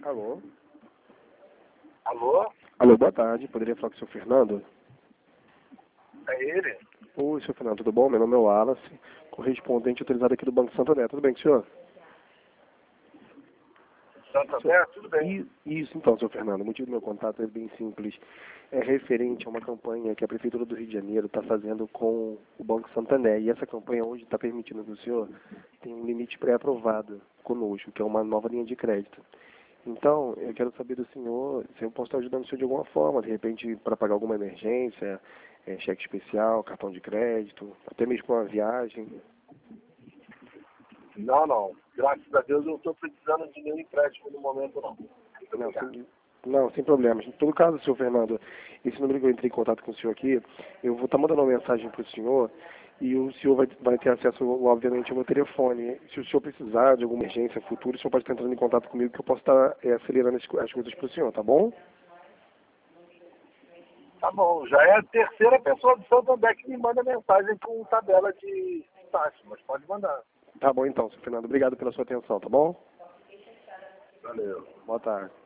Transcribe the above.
Alô? Alô? Alô, boa tarde. Poderia falar com o senhor Fernando? É ele? Oi, senhor Fernando, tudo bom? Meu nome é Wallace, correspondente autorizado aqui do Banco Santander. Tudo bem com o senhor? Santander? Tudo bem. Isso, então, senhor Fernando. O motivo do meu contato é bem simples. É referente a uma campanha que a Prefeitura do Rio de Janeiro está fazendo com o Banco Santander. E essa campanha hoje está permitindo que o senhor tenha um limite pré-aprovado conosco, que é uma nova linha de crédito. Então, eu quero saber do senhor se eu posso estar ajudando o senhor de alguma forma, de repente para pagar alguma emergência, cheque especial, cartão de crédito, até mesmo uma viagem. Não. Graças a Deus eu não estou precisando de nenhum empréstimo no momento, não. Muito Não, obrigado. sem problemas. Em todo caso, senhor Fernando, esse número que eu entrei em contato com o senhor aqui, eu vou estar mandando uma mensagem para o senhor e o senhor vai ter acesso, obviamente, ao meu telefone. Se o senhor precisar de alguma emergência futura, o senhor pode estar entrando em contato comigo que eu posso estar acelerando as coisas para o senhor, tá bom? Tá bom, já é a terceira pessoa do Santander que me manda mensagem com tabela de taxa, mas pode mandar. Tá bom então, senhor Fernando. Obrigado pela sua atenção, tá bom? Valeu. Boa tarde.